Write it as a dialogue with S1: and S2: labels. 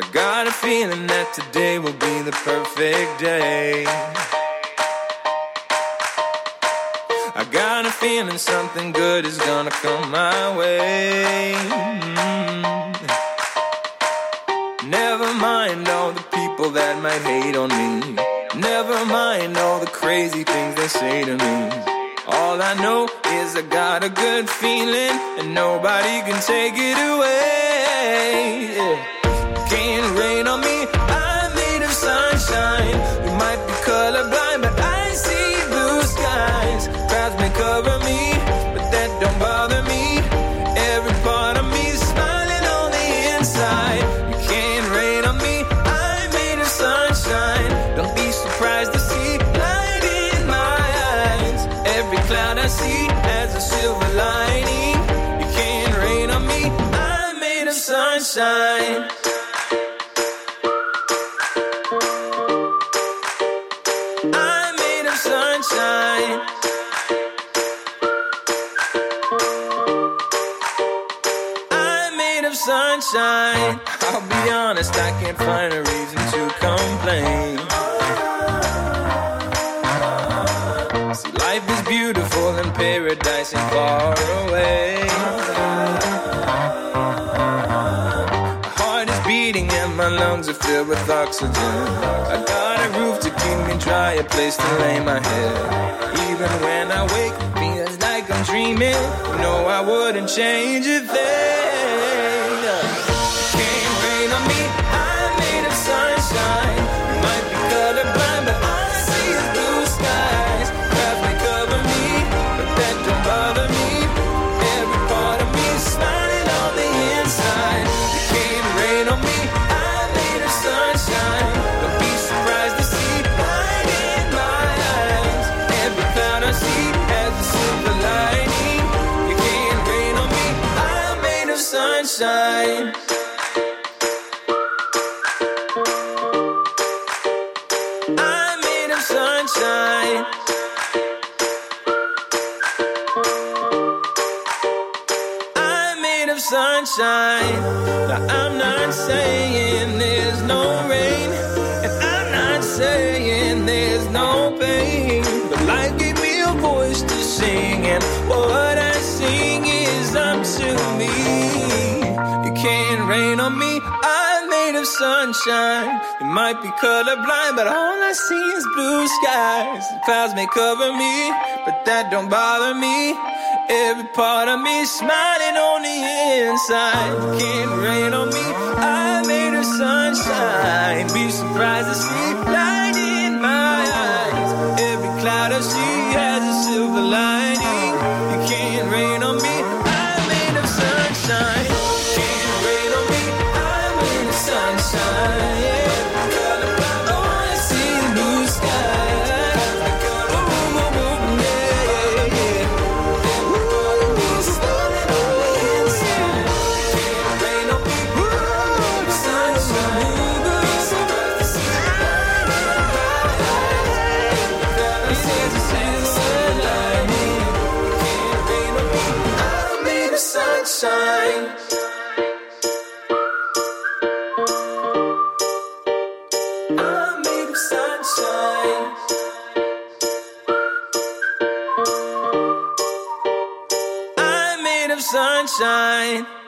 S1: I got a feeling that today will be the perfect day. I got a feeling something good is gonna come my way. Never mind all the people that might hate on me. Never mind all the crazy things they say to me. All I know is I got a good feeling, and nobody can take it away. Can't rain on me, I'm made of sunshine. You might be colorblind, but I see blue skies. Clouds may cover me, but that don't bother me. Every part of me is smiling on the inside. You can't rain on me, I'm made of sunshine. Don't be surprised to see light in my eyes. Every cloud I see has a silver lining. You can't rain on me, I'm made of sunshine. I'm made of sunshine. I'm made of sunshine. I'll be honest, I can't find a reason to complain. See, life is beautiful and paradise ain't far away. My heart is beating and my lungs are filled with oxygen. I got a roof to keep me dry, a place to lay my head. Even when I wake, it feels like I'm dreaming. No, I wouldn't change a thing. Can't rain on me, I'm made of sunshine. You might be colorblind, but all I see is blue skies. Clouds may cover me, but that don't bother me. Every part of me is smiling on the inside. You can't rain on me, I'm made of sunshine. Don't be surprised to see light in my eyes. Every cloud I see has a silver lining. You can't rain on me, I'm made of sunshine. I'm made of sunshine. I'm made of sunshine. Now I'm not saying there's no rain, and I'm not saying there's no pain, but life gave me a voice to sing, and what I sing is up to me. You can't rain on me, I'm made of sunshine. You might be colorblind, but all I see is blue skies. The clouds may cover me, but that don't bother me. Every part of me is smiling on the inside. You can't rain on me, I'm made of sunshine. Be surprised to see light in my eyes. Every cloud I see has a silver lining. You can't rain on me, I'm made of sunshine. Can't rain on me, I'm made of sunshine. Yeah. Colorblind, all I see is blue skies. Ooh, ooh, ooh, yeah, yeah. Every part of me is smiling on the inside. Can't rain on me, ooh, sunshine. Be surprised to see light in my eyes. Every cloud I see has a silver lining. You can't rain on me, I'm made of sunshine. I'm made of sunshine. I'm made of sunshine.